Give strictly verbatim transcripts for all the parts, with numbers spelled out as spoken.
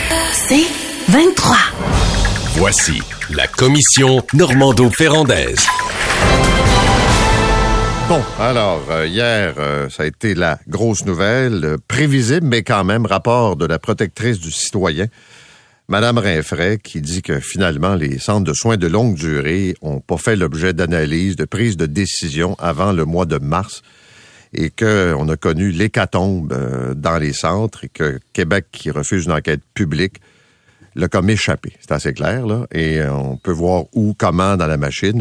C'est vingt-trois. Voici la commission Normando-Ferrandaise. Bon, alors, euh, hier, euh, ça a été la grosse nouvelle, euh, prévisible, mais quand même, rapport de la protectrice du citoyen, Mme Rinfret, qui dit que finalement, les centres de soins de longue durée n'ont pas fait l'objet d'analyse, de prise de décision avant le mois de mars, et qu'on a connu l'hécatombe euh, dans les centres, et que Québec, qui refuse une enquête publique, l'a comme échappé. C'est assez clair, là, et euh, on peut voir où, comment dans la machine.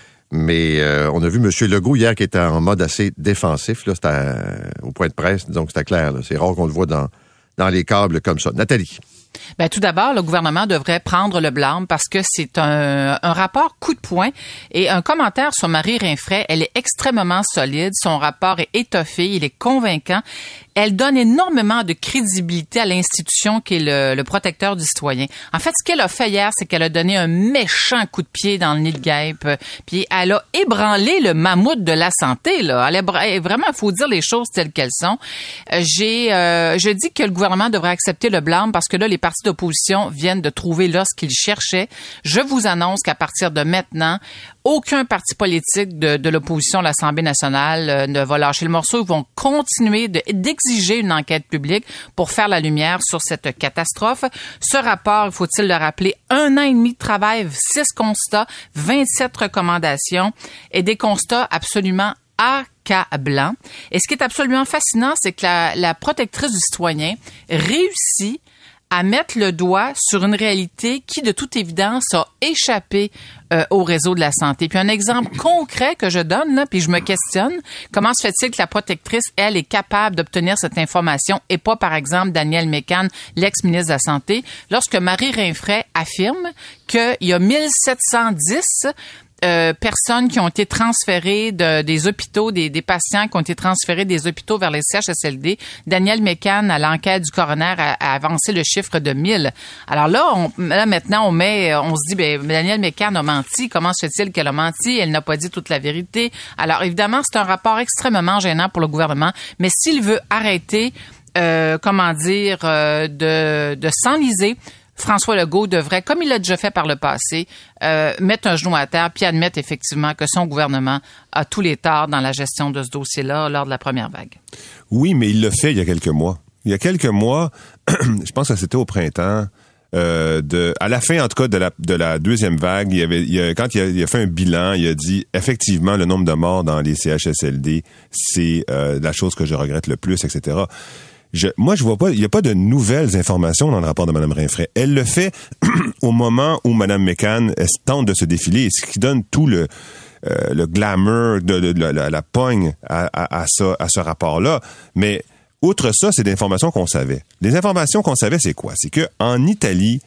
Mais euh, on a vu M. Legault hier qui était en mode assez défensif. Là, c'était à, au point de presse, donc c'était clair. Là. C'est rare qu'on le voit dans, dans les câbles comme ça. Nathalie. Bien, tout d'abord, le gouvernement devrait prendre le blâme parce que c'est un, un rapport coup de poing et un commentaire sur Marie Rinfret. Elle est extrêmement solide. Son rapport est étoffé. Il est convaincant. Elle donne énormément de crédibilité à l'institution qui est le, le protecteur du citoyen. En fait, ce qu'elle a fait hier, c'est qu'elle a donné un méchant coup de pied dans le nid de guêpe. Puis elle a ébranlé le mammouth de la santé. Là, elle a, vraiment, il faut dire les choses telles qu'elles sont. J'ai, euh, je dis que le gouvernement devrait accepter le blâme parce que là, les partis d'opposition viennent de trouver là ce qu'ils cherchaient. Je vous annonce qu'à partir de maintenant, aucun parti politique de, de l'opposition à l'Assemblée nationale euh, ne va lâcher le morceau. Ils vont continuer de, d'exiger une enquête publique pour faire la lumière sur cette catastrophe. Ce rapport, faut-il le rappeler, un an et demi de travail, six constats, vingt-sept recommandations et des constats absolument accablants. Et ce qui est absolument fascinant, c'est que la, la protectrice du citoyen réussit à mettre le doigt sur une réalité qui, de toute évidence, a échappé euh, au réseau de la santé. Puis un exemple concret que je donne, là, puis je me questionne, comment se fait-il que la protectrice, elle, est capable d'obtenir cette information et pas, par exemple, Daniel Mécan, l'ex-ministre de la Santé, lorsque Marie Rinfret affirme qu'il y a mille sept cent dix Euh, personnes qui ont été transférées de, des hôpitaux, des, des patients qui ont été transférés des hôpitaux vers les C H S L D. Daniel Mécan, à l'enquête du coroner, a, a avancé le chiffre de mille. Alors là, on, là maintenant, on met, on se dit, ben Daniel Mécan a menti. Comment se fait-il qu'elle a menti? Elle n'a pas dit toute la vérité. Alors évidemment, c'est un rapport extrêmement gênant pour le gouvernement. Mais s'il veut arrêter, euh, comment dire, euh, de, de s'enliser, François Legault devrait, comme il l'a déjà fait par le passé, euh, mettre un genou à terre puis admettre effectivement que son gouvernement a tous les torts dans la gestion de ce dossier-là lors de la première vague. Oui, mais il l'a fait il y a quelques mois. Il y a quelques mois, je pense que c'était au printemps, euh, de, à la fin en tout cas de la, de la deuxième vague, il y avait, il y a, quand il a, il a fait un bilan, il a dit effectivement le nombre de morts dans les C H S L D, c'est euh, la chose que je regrette le plus, et cetera. Je, moi, je vois pas, il n'y a pas de nouvelles informations dans le rapport de Mme Rinfret. Elle le fait au moment où Mme Mécan tente de se défiler, ce qui donne tout le, euh, le glamour, de, de, de, de la, la pogne à, à, à, ça, à ce rapport-là. Mais outre ça, c'est des informations qu'on savait. Les informations qu'on savait, c'est quoi? C'est que en Italie,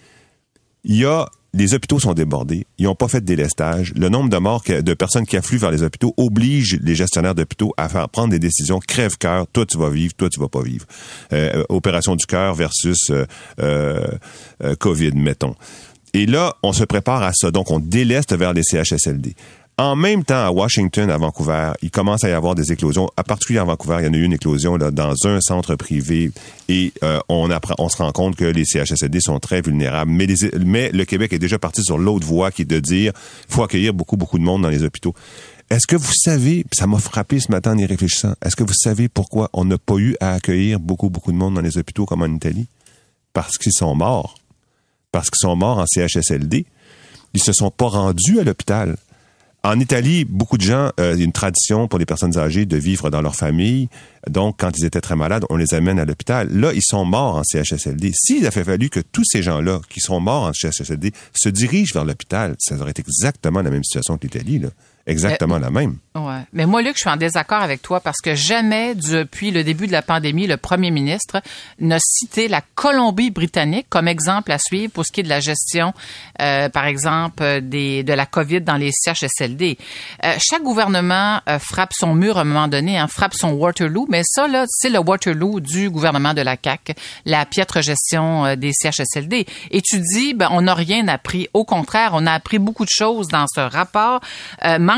il y a les hôpitaux sont débordés. Ils n'ont pas fait de délestage. Le nombre de morts, que, de personnes qui affluent vers les hôpitaux oblige les gestionnaires d'hôpitaux à faire prendre des décisions crève-cœur. Toi, tu vas vivre. Toi, tu vas pas vivre. Euh, opération du cœur versus euh, euh, euh, COVID, mettons. Et là, on se prépare à ça. Donc, on déleste vers les C H S L D. En même temps, à Washington, à Vancouver, il commence à y avoir des éclosions. À particulier à Vancouver, il y en a eu une éclosion là, dans un centre privé et euh, on apprend, on se rend compte que les C H S L D sont très vulnérables. Mais, les, mais le Québec est déjà parti sur l'autre voie qui est de dire qu'il faut accueillir beaucoup, beaucoup de monde dans les hôpitaux. Est-ce que vous savez, ça m'a frappé ce matin en y réfléchissant, est-ce que vous savez pourquoi on n'a pas eu à accueillir beaucoup, beaucoup de monde dans les hôpitaux comme en Italie? Parce qu'ils sont morts. Parce qu'ils sont morts en C H S L D. Ils se sont pas rendus à l'hôpital. En Italie, beaucoup de gens, euh, il y a une tradition pour les personnes âgées de vivre dans leur famille. Donc, quand ils étaient très malades, on les amène à l'hôpital. Là, ils sont morts en C H S L D. S'il avait fallu que tous ces gens-là qui sont morts en C H S L D se dirigent vers l'hôpital, ça aurait été exactement la même situation que l'Italie, là. Exactement euh, la même. Ouais. Mais moi, Luc, je suis en désaccord avec toi parce que jamais, depuis le début de la pandémie, le premier ministre n'a cité la Colombie-Britannique comme exemple à suivre pour ce qui est de la gestion, euh, par exemple, des, de la COVID dans les C H S L D. Euh, chaque gouvernement euh, frappe son mur à un moment donné, hein, frappe son Waterloo, mais ça, là, c'est le Waterloo du gouvernement de la C A Q, la piètre gestion euh, des C H S L D. Et tu dis, ben, on n'a rien appris. Au contraire, on a appris beaucoup de choses dans ce rapport. Euh, manque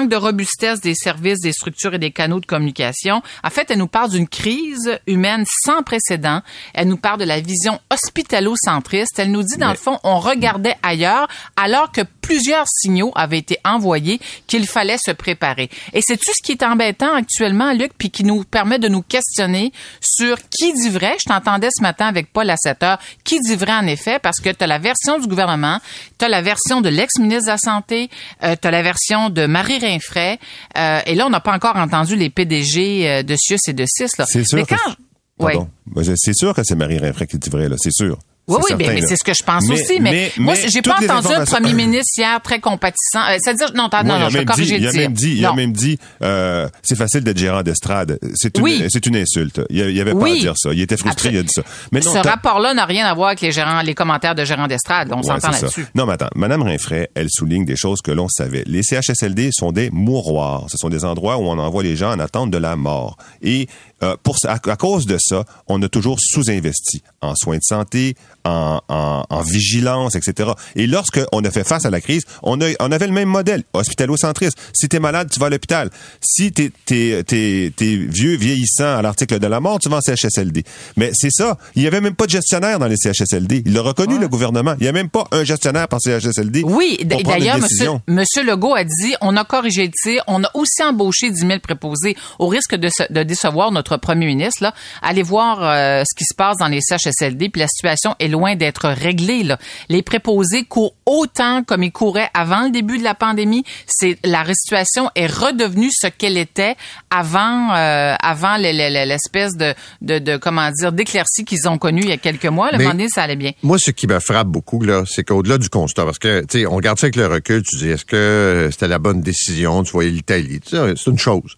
manque de robustesse des services, des structures et des canaux de communication. En fait, elle nous parle d'une crise humaine sans précédent. Elle nous parle de la vision hospitalo-centriste. Elle nous dit, dans Mais... le fond, on regardait ailleurs alors que plusieurs signaux avaient été envoyés qu'il fallait se préparer. Et c'est-tu ce qui est embêtant actuellement, Luc, puis qui nous permet de nous questionner sur qui dit vrai? Je t'entendais ce matin avec Paul à sept heures. Qui dit vrai, en effet? Parce que tu as la version du gouvernement, tu as la version de l'ex-ministre de la Santé, euh, tu as la version de Marie Rinfret, euh, et là, on n'a pas encore entendu les P D G de Sius et de C I S. Là. C'est sûr. Mais quand... que... ouais. C'est sûr que c'est Marie Rinfret qui dit vrai, là, c'est sûr. Oui, oui, certain, mais, mais c'est ce que je pense mais, aussi. Mais, mais moi, mais j'ai pas entendu un premier ministre hier très compatissant. Euh, C'est-à-dire, non, non, non, je vais corriger le tir. Il a même dit, il a même dit, euh, c'est facile d'être gérant d'estrade. C'est une, oui. c'est une insulte. Il y avait pas oui. à dire ça. Il était frustré, Absolument. il a dit ça. Mais non, ce rapport-là n'a rien à voir avec les gérants, les commentaires de gérants d'estrade. On ouais, s'entend là-dessus. Non, mais attends. Madame Rinfret, elle souligne des choses que l'on savait. Les C H S L D sont des mouroirs. Ce sont des endroits où on envoie les gens en attente de la mort. Et euh, pour à, à cause de ça, on a toujours sous-investi en soins de santé, en, en, en vigilance, et cetera. Et lorsque on a fait face à la crise, on, a, on avait le même modèle, hospitalo-centriste. Si t'es malade, tu vas à l'hôpital. Si t'es, t'es, t'es, t'es vieux, vieillissant à l'article de la mort, tu vas en C H S L D. Mais c'est ça. Il y avait même pas de gestionnaire dans les C H S L D. Il l'a reconnu, ouais. le gouvernement. Il y a même pas un gestionnaire par C H S L D. Oui, d- d'ailleurs, monsieur, monsieur Legault a dit, on a corrigé le tir, on a aussi embauché dix mille préposés au risque de, se, de décevoir notre premier ministre. Là. Allez voir euh, ce qui se passe dans les C H S L D, puis la situation est loin d'être réglée. Là. Les préposés courent autant comme ils couraient avant le début de la pandémie. C'est la situation est redevenue ce qu'elle était avant euh, avant l'espèce de, de, de comment dire d'éclaircie qu'ils ont connue il y a quelques mois. Le moment donné, ça allait bien. Moi, ce qui me frappe beaucoup là, c'est qu'au-delà du constat, parce que tu sais, on regarde ça avec le recul, tu dis est-ce que c'était la bonne décision, tu voyais l'Italie, tu sais, c'est une chose.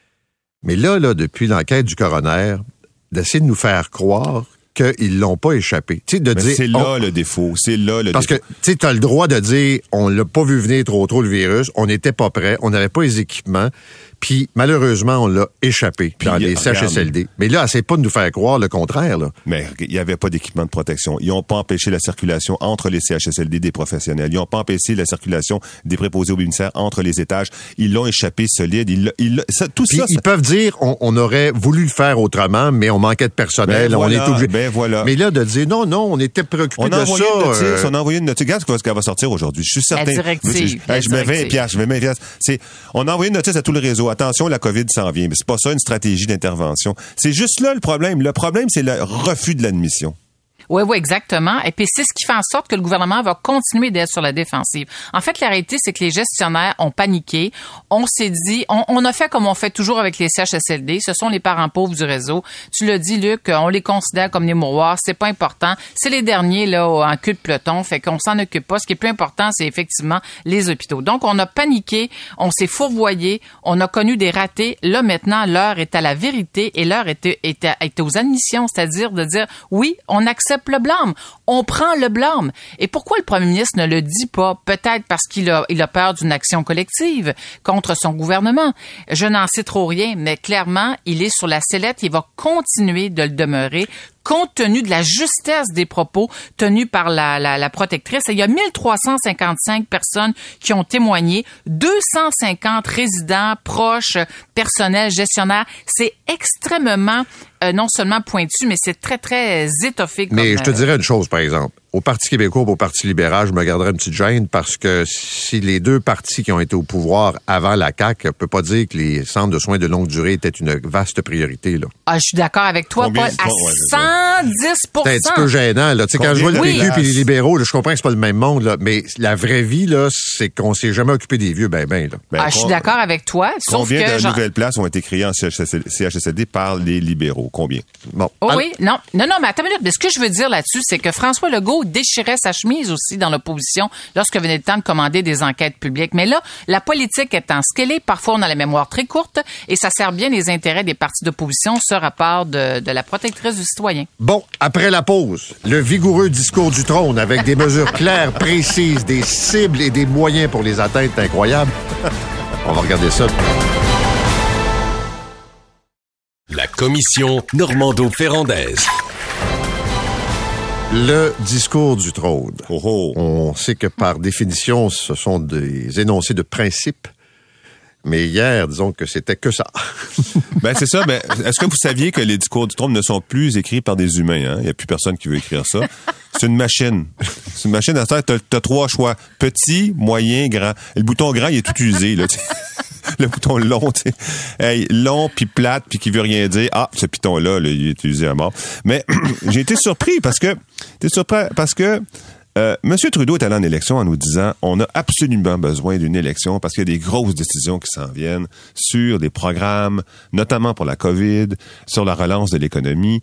Mais là, là, depuis l'enquête du coroner, d'essayer de nous faire croire qu'ils l'ont pas échappé. Tu sais, de Mais dire. C'est là on... le défaut. C'est là le Parce défaut. que, tu sais, t'as le droit de dire, on l'a pas vu venir trop trop le virus, on n'était pas prêt, on n'avait pas les équipements, puis malheureusement, on l'a échappé puis, dans les C H S L D. Mais là, essaie pas de nous faire croire le contraire, là. Mais il y avait pas d'équipement de protection. Ils ont pas empêché la circulation entre les C H S L D des professionnels. Ils ont pas empêché la circulation des préposés au bénéficiaires entre les étages. Ils l'ont échappé solide. Ils, ils, ça, tout puis ça, ils ça... peuvent dire, on, on aurait voulu le faire autrement, mais on manquait de personnel, ben voilà, on est obligé. Ben voilà. Mais là, de dire, non, non, on était préoccupés on de a envoyé ça. Une notice, euh... On a envoyé une notice. Regarde ce qu'elle va sortir aujourd'hui. Je suis certain. La directive. Je, je, je mets vingt piastres, je mets vingt piastres. C'est, on a envoyé une notice à tout le réseau. Attention, la COVID s'en vient. Mais c'est pas ça une stratégie d'intervention. C'est juste là le problème. Le problème, c'est le refus de l'admission. Oui, oui, exactement. Et puis, c'est ce qui fait en sorte que le gouvernement va continuer d'être sur la défensive. En fait, la réalité, c'est que les gestionnaires ont paniqué. On s'est dit, on, on a fait comme on fait toujours avec les C H S L D. Ce sont les parents pauvres du réseau. Tu l'as dit, Luc, on les considère comme des mouroirs. C'est pas important. C'est les derniers, là, en queue de peloton. Fait qu'on s'en occupe pas. Ce qui est plus important, c'est effectivement les hôpitaux. Donc, on a paniqué. On s'est fourvoyé. On a connu des ratés. Là, maintenant, l'heure est à la vérité et l'heure est, est, est, est aux admissions. C'est-à-dire de dire, oui, on accepte le blâme. On prend le blâme. Et pourquoi le premier ministre ne le dit pas? Peut-être parce qu'il a, il a peur d'une action collective contre son gouvernement. Je n'en sais trop rien, mais clairement, il est sur la sellette. Il va continuer de le demeurer compte tenu de la justesse des propos tenus par la, la, la protectrice. Et il y a mille trois cent cinquante-cinq personnes qui ont témoigné, deux cent cinquante résidents, proches, personnels, gestionnaires. C'est extrêmement, euh, non seulement pointu, mais c'est très, très étoffé. Comme, mais je te euh, dirais une chose, par exemple. Au Parti québécois ou au Parti libéral, je me garderais une petite gêne parce que si les deux partis qui ont été au pouvoir avant la C A Q ne peuvent pas dire que les centres de soins de longue durée étaient une vaste priorité. Là. Ah, je suis d'accord avec toi, Combien, Paul, à ouais, cent dix pour cent. C'est un petit peu gênant. Là. Quand je vois le oui. P Q et les libéraux, là, je comprends que c'est pas le même monde, là, mais la vraie vie, là, c'est qu'on s'est jamais occupé des vieux, ben ben. Là. Ben, ah, je suis d'accord avec toi, sauf combien que... de genre... nouvelles places ont été créées en C H S L D par les libéraux? Combien? Bon. Oh, Alors... oui, non, non, non, mais attends une minute. Mais ce que je veux dire là-dessus, c'est que François Legault déchirait sa chemise aussi dans l'opposition lorsque venait le temps de commander des enquêtes publiques. Mais là, la politique étant ce qu'elle est, parfois on a la mémoire très courte et ça sert bien les intérêts des partis d'opposition, ce rapport de, de la protectrice du citoyen. Bon, après la pause, le vigoureux discours du trône avec des mesures claires, précises, des cibles et des moyens pour les atteindre, c'est incroyable. On va regarder ça. La commission Normando-Ferrandaise. Le discours du trône. Oh oh. On sait que par définition, ce sont des énoncés de principes. Mais hier, disons que c'était que ça. Ben c'est ça. Ben, est-ce que vous saviez que les discours du trône ne sont plus écrits par des humains? Hein? Il n'y a plus personne qui veut écrire ça. C'est une machine. C'est une machine. À ce temps, t'as, t'as trois choix. Petit, moyen, grand. Et le bouton grand, il est tout usé, là. Le bouton long, tu sais. Hey, long, puis plate, puis qui veut rien dire. Ah, ce piton-là, là, il est utilisé à mort. Mais j'ai été surpris parce que... T'es surpris parce que... Euh, M. Trudeau est allé en élection en nous disant on a absolument besoin d'une élection parce qu'il y a des grosses décisions qui s'en viennent sur des programmes, notamment pour la COVID, sur la relance de l'économie.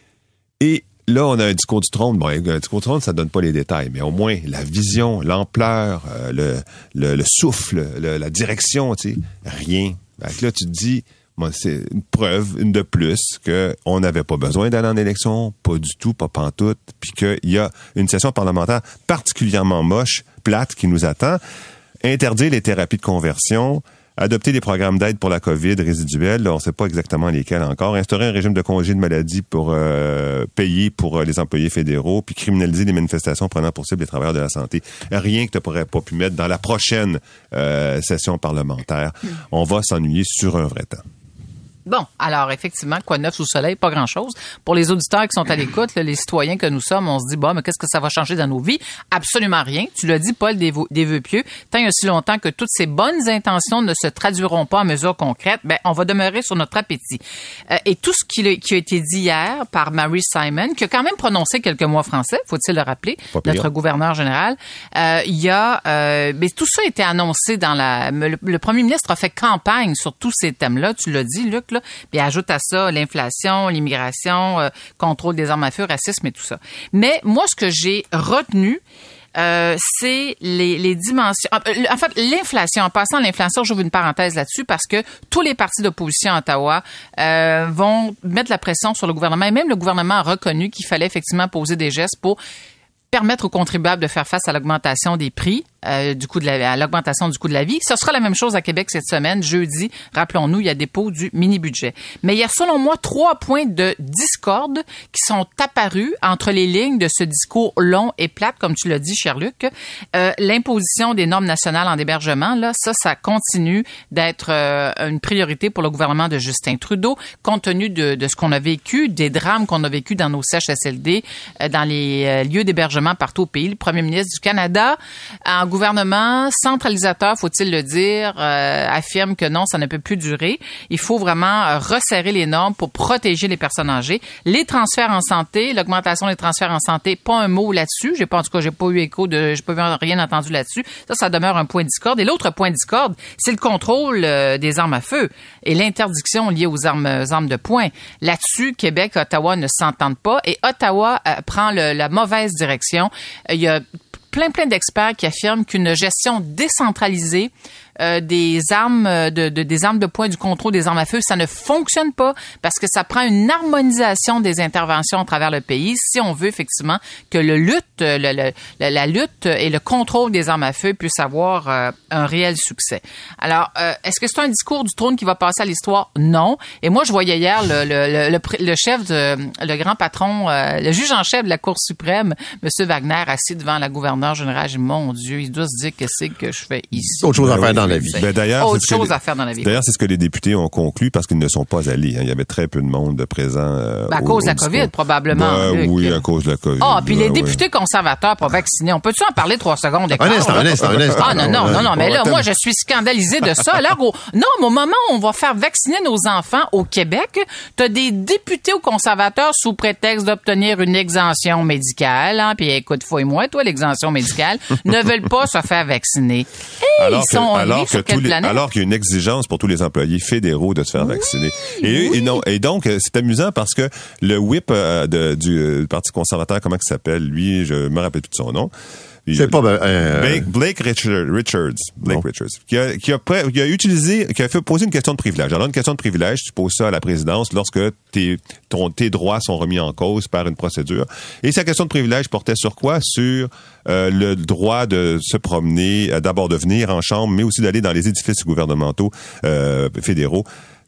Et là, on a un discours du trône. Bon, un discours du trône, ça donne pas les détails, mais au moins la vision, l'ampleur, euh, le, le, le souffle, le, la direction, tu sais, rien. Donc là, tu te dis... Moi, c'est une preuve, une de plus, qu'on n'avait pas besoin d'aller en élection, pas du tout, pas pantoute, puis qu'il y a une session parlementaire particulièrement moche, plate, qui nous attend. Interdire les thérapies de conversion, adopter des programmes d'aide pour la COVID résiduelle, là, on ne sait pas exactement lesquels encore, instaurer un régime de congé de maladie pour euh, payer pour euh, les employés fédéraux, puis criminaliser les manifestations prenant pour cible les travailleurs de la santé. Rien que tu n'aurais pas pu mettre dans la prochaine euh, session parlementaire. On va s'ennuyer sur un vrai temps. Bon, alors effectivement, quoi de neuf sous le soleil? Pas grand-chose. Pour les auditeurs qui sont à l'écoute, là, les citoyens que nous sommes, on se dit, bon, mais qu'est-ce que ça va changer dans nos vies? Absolument rien. Tu l'as dit, Paul, des, vo- des vœux pieux. Tant et aussi longtemps que toutes ces bonnes intentions ne se traduiront pas en mesures concrètes, ben, on va demeurer sur notre appétit. Euh, et tout ce qui, qui a été dit hier par Mary Simon, qui a quand même prononcé quelques mots français, faut-il le rappeler, notre gouverneur général, euh, il y a, euh, ben, tout ça a été annoncé dans la, le, le premier ministre a fait campagne sur tous ces thèmes-là, tu l'as dit, Luc, là. Puis ajoute à ça l'inflation, l'immigration, euh, contrôle des armes à feu, racisme et tout ça. Mais moi, ce que j'ai retenu, euh, c'est les, les dimensions... En fait, l'inflation. En passant à l'inflation, j'ouvre une parenthèse là-dessus parce que tous les partis d'opposition à Ottawa euh, vont mettre la pression sur le gouvernement. Et même le gouvernement a reconnu qu'il fallait effectivement poser des gestes pour permettre aux contribuables de faire face à l'augmentation des prix, euh, du coût de la, à l'augmentation du coût de la vie. Ce sera la même chose à Québec cette semaine, jeudi. Rappelons-nous, il y a dépôt du mini-budget. Mais il y a, selon moi, trois points de discorde qui sont apparus entre les lignes de ce discours long et plate, comme tu l'as dit, cher Luc. Euh, l'imposition des normes nationales en hébergement, là, ça, ça continue d'être euh, une priorité pour le gouvernement de Justin Trudeau, compte tenu de, de ce qu'on a vécu, des drames qu'on a vécu dans nos C H S L D, euh, dans les euh, lieux d'hébergement partout au pays. Le premier ministre du Canada, en gouvernement centralisateur, faut-il le dire, euh, affirme que non, ça ne peut plus durer. Il faut vraiment euh, resserrer les normes pour protéger les personnes âgées. Les transferts en santé, l'augmentation des transferts en santé, pas un mot là-dessus. J'ai pas, en tout cas, j'ai pas eu écho de, j'ai pas rien entendu là-dessus. Ça, ça demeure un point de discorde. Et l'autre point de discorde, c'est le contrôle euh, des armes à feu et l'interdiction liée aux armes, aux armes de poing. Là-dessus, Québec et Ottawa ne s'entendent pas et Ottawa euh, prend le, la mauvaise direction. Il y a plein, plein d'experts qui affirment qu'une gestion décentralisée euh, des armes de, de des armes de poing, du contrôle des armes à feu, ça ne fonctionne pas parce que ça prend une harmonisation des interventions à travers le pays si on veut effectivement que le lutte, le, le, la, la lutte et le contrôle des armes à feu puissent avoir euh, un réel succès. Alors, euh, est-ce que c'est un discours du trône qui va passer à l'histoire? Non. Et moi, je voyais hier le, le, le, le, le chef, de, le grand patron, euh, le juge en chef de la Cour suprême, M. Wagner, assis devant la gouverneure générale. J'ai dit, mon Dieu, il doit se dire qu'est-ce que je fais ici. Autre chose à faire dans la vie. Ben d'ailleurs, Autre c'est chose les, à faire dans la vie. D'ailleurs, c'est ce que les députés ont conclu parce qu'ils ne sont pas allés. Hein. Il y avait très peu de monde de présent. Euh, ben à au, cause de la discours. COVID, probablement. Ben, oui, à cause de la COVID. Ah, puis les ben, députés ouais. conservateurs pas vaccinés. On peut-tu en parler trois secondes? Un instant, un instant, un instant. Ah non, non, non, non, mais là, Bon, moi, je suis scandalisée de ça. Alors, au, non, mais au moment où on va faire vacciner nos enfants au Québec, t'as des députés ou conservateurs sous prétexte d'obtenir une exemption médicale, hein, puis écoute, fouille-moi, toi, l'exemption médicale, ne veulent pas se faire vacciner. Hey, alors ils sont que, alors, sur que quelle tous les, planète? alors qu'il y a une exigence pour tous les employés fédéraux de se faire vacciner. Et, oui. et, non, et donc, c'est amusant parce que le whip euh, de, du euh, Parti conservateur, comment il s'appelle, lui, je me rappelle plus de son nom. C'est pas euh, Blake, Blake Richard, Richards, Blake bon. Richards, qui a, qui a, qui a utilisé, qui a fait poser une question de privilège. Alors une question de privilège, tu poses ça à la présidence lorsque tes, ton, tes droits sont remis en cause par une procédure. Et sa question de privilège portait sur quoi? Sur euh, le droit de se promener, d'abord de venir en chambre, mais aussi d'aller dans les édifices gouvernementaux euh, fédéraux.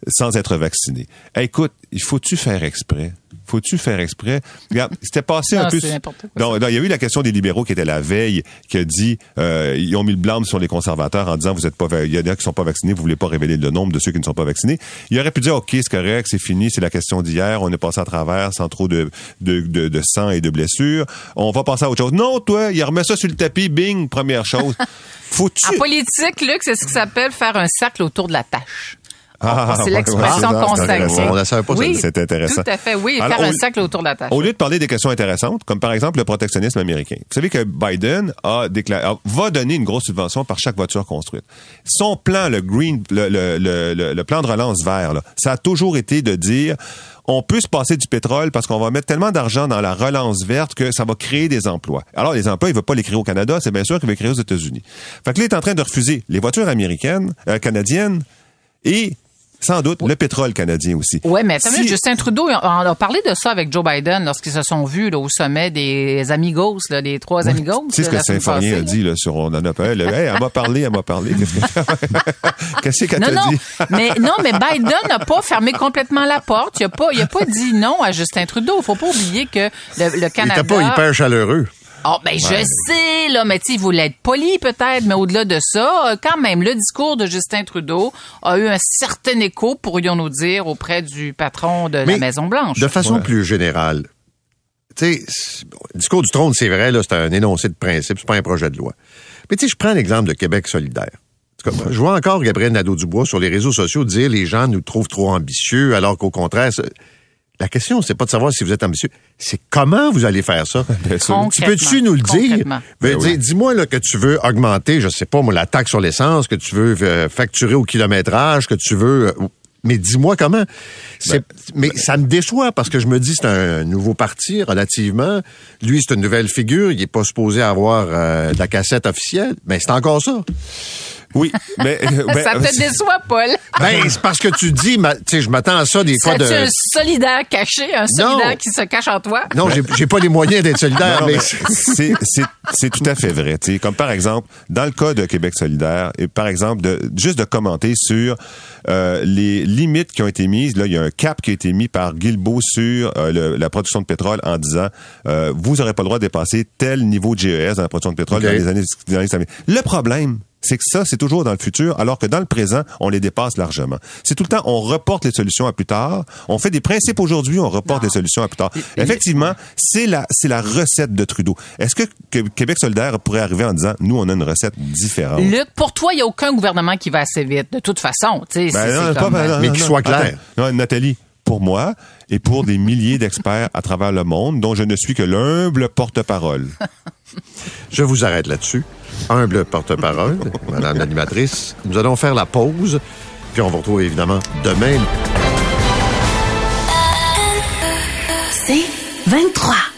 sans être vacciné. Hey, écoute, il faut-tu faire exprès? Faut-tu faire exprès? Regarde, c'était passé un non, peu... C'est n'importe quoi. Donc, il y a eu la question des libéraux qui était la veille, qui a dit, euh, ils ont mis le blâme sur les conservateurs en disant, vous êtes pas, il y en a qui sont pas vaccinés, vous voulez pas révéler le nombre de ceux qui ne sont pas vaccinés. Il aurait pu dire, OK, c'est correct, c'est fini, c'est la question d'hier, on est passé à travers sans trop de, de, de, de sang et de blessures. On va passer à autre chose. Non, toi, il remet ça sur le tapis, bing, première chose. Faut-tu... En politique, Luc, c'est ce qui s'appelle faire un cercle autour de la tâche. Ah, c'est ouais, l'expression ouais, consacrée. On ne savait pas. Oui, c'est intéressant. Tout à fait, oui, Alors, faire au, un cercle autour de la tâche. Au lieu de parler des questions intéressantes, comme par exemple le protectionnisme américain. Vous savez que Biden a déclaré, va donner une grosse subvention par chaque voiture construite. Son plan, le green, le, le, le, le, le plan de relance vert, là, ça a toujours été de dire, on peut se passer du pétrole parce qu'on va mettre tellement d'argent dans la relance verte que ça va créer des emplois. Alors, les emplois, il ne veut pas les créer au Canada, c'est bien sûr qu'il veut les créer aux États-Unis. Fait que là, il est en train de refuser les voitures américaines, euh, canadiennes et sans doute le pétrole canadien aussi. Oui, mais attends, si... Justin Trudeau, on a parlé de ça avec Joe Biden lorsqu'ils se sont vus là, au sommet des Amigos, là, les trois Amigos. Tu sais ce que Symphorien a dit là, sur On en a parlé. Hey, elle m'a parlé, elle m'a parlé. Qu'est-ce qu'elle non, t'a non, dit? mais, non, mais Biden n'a pas fermé complètement la porte. Il n'a pas, il a pas dit non à Justin Trudeau. Il ne faut pas oublier que le, le Canada... Il n'était pas hyper chaleureux. Oh, ben, ouais. Je sais, là, mais tu sais, il voulait être poli, peut-être, mais au-delà de ça, quand même, le discours de Justin Trudeau a eu un certain écho, pourrions-nous dire, auprès du patron de mais la Maison-Blanche. De façon ouais. plus générale, tu sais, le discours du trône, c'est vrai, là, c'est un énoncé de principe, c'est pas un projet de loi. Mais tu sais, je prends l'exemple de Québec solidaire. Je vois encore Gabriel Nadeau-Dubois sur les réseaux sociaux dire les gens nous trouvent trop ambitieux, alors qu'au contraire, la question, c'est pas de savoir si vous êtes ambitieux, c'est comment vous allez faire ça. Tu peux-tu nous le dire? Ben, ben oui. Dis-moi là, que tu veux augmenter, je sais pas, moi, la taxe sur l'essence, que tu veux euh, facturer au kilométrage, que tu veux... Euh, mais dis-moi comment. C'est, ben, mais ben, ça me déçoit parce que je me dis c'est un nouveau parti relativement. Lui, c'est une nouvelle figure. Il est pas supposé avoir euh, de la cassette officielle. Mais c'est encore ça. Oui, mais... Ben, ça te déçoit, Paul. Ben, c'est parce que tu dis, tu sais, je m'attends à ça des fois de... C'est un solidaire caché, un solidaire non. qui se cache en toi? Non, j'ai, j'ai pas les moyens d'être solidaire, non, mais... c'est, c'est, c'est tout à fait vrai, tu sais. Comme par exemple, dans le cas de Québec solidaire, et par exemple, de, juste de commenter sur euh, les limites qui ont été mises. Là, il y a un cap qui a été mis par Guilbeault sur euh, le, la production de pétrole en disant, euh, vous n'aurez pas le droit de dépasser tel niveau de G E S dans la production de pétrole okay. dans les années... Dans les années. Le problème, c'est que ça, c'est toujours dans le futur, alors que dans le présent, on les dépasse largement. C'est tout le temps, on reporte les solutions à plus tard. On fait des principes aujourd'hui, on reporte non. les solutions à plus tard. Et, Effectivement, c'est la, c'est la recette de Trudeau. Est-ce que, que Québec solidaire pourrait arriver en disant, nous, on a une recette différente? Luc, pour toi, il n'y a aucun gouvernement qui va assez vite. De toute façon, tu sais, ben c'est, non, c'est pas, comme... ben, non, mais non, qu'il non, soit clair. Attends, non, Nathalie, pour moi et pour des milliers d'experts à travers le monde, dont je ne suis que l'humble porte-parole. Je vous arrête là-dessus. Humble porte-parole, Madame l'animatrice. Nous allons faire la pause, puis on vous retrouve évidemment demain. C'est vingt-trois.